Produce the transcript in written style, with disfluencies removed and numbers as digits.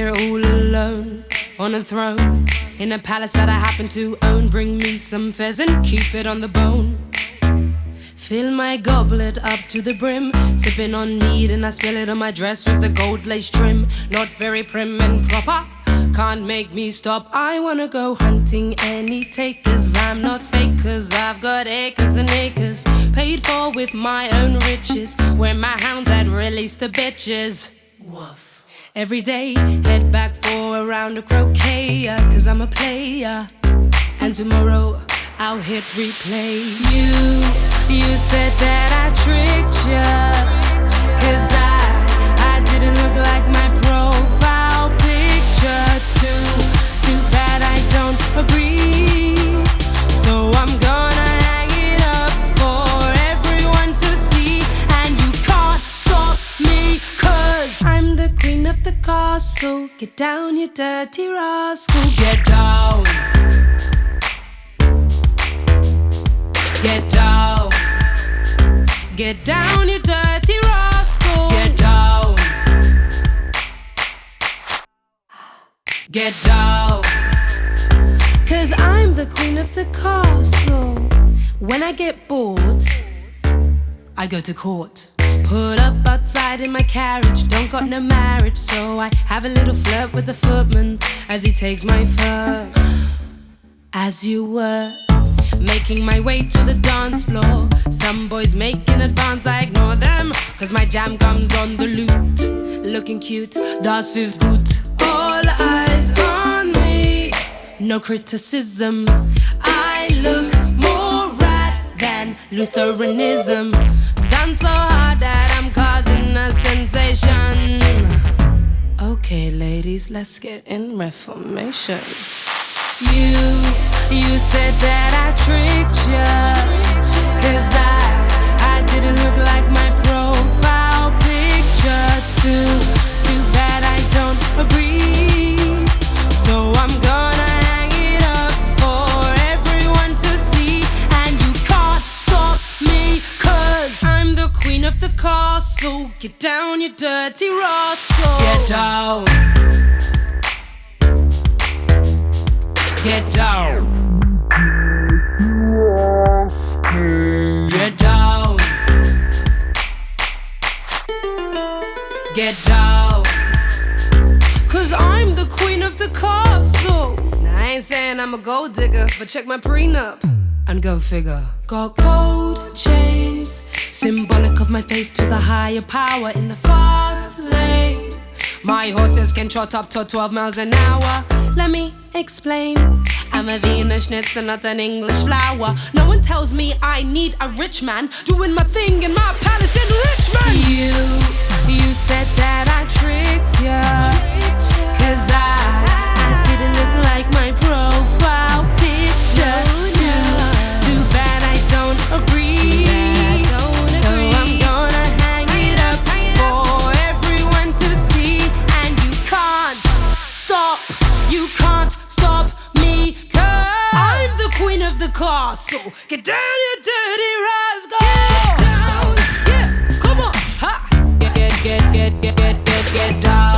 here all alone on a throne in a palace that I happen to own. Bring me some pheasant, keep it on the bone. Fill my goblet up to the brim, sipping on mead and I spill it on my dress with the gold lace trim. Not very prim and proper, can't make me stop. I wanna go hunting any takers. I'm not fake cause I've got acres and acres, paid for with my own riches, where my hounds had released the bitches. Woof. Every day, head back for a round of croquet, cause I'm a player, and tomorrow I'll hit replay. You said that I tricked ya, cause I didn't look like my profile picture. Too bad I don't agree, so I'm gonna hang it up for everyone to see. And you can't stop me cause I'm the queen of the castle. Get down, you dirty rascal. Get down. Get down. Get down, you dirty rascal. Get down. Get down. Cause I'm the queen of the castle. When I get bored, I go to court. Put up outside in my carriage, don't got no marriage, so I have a little flirt with the footman as he takes my fur. As you were making my way to the dance floor, some boys make in advance, I ignore them, cause my jam comes on the loot. Looking cute, das ist gut. All eyes on me, no criticism. I look more rad than Lutheranism. Done so hard that I'm causing a sensation. Okay ladies, let's get in Reformation. You said that I tricked ya, cause I didn't look like my profile picture. Too bad I don't agree, so I'm gonna hang it up for everyone to see. And you can't stop me cause I'm the queen of the castle. Get down, you dirty rascal. Get down. Get down. Get down. Get down. Cause I'm the queen of the castle. Now I ain't saying I'm a gold digger, but check my prenup and go figure. Got gold chains, symbolic of my faith to the higher power in the fast lane. My horses can trot up to 12 miles an hour. Let me explain. I'm a Venus Schnitzer, not an English flower. No one tells me I need a rich man doing my thing in my palace in Richmond. You said that I tricked ya, cause I didn't look like my profile picture. Too bad I don't agree, so I'm gonna hang it up for everyone to see. And you can't stop me, cause I'm the queen of the castle. Get down, you dirty rascal. Get down, yeah, come on, ha. Get down.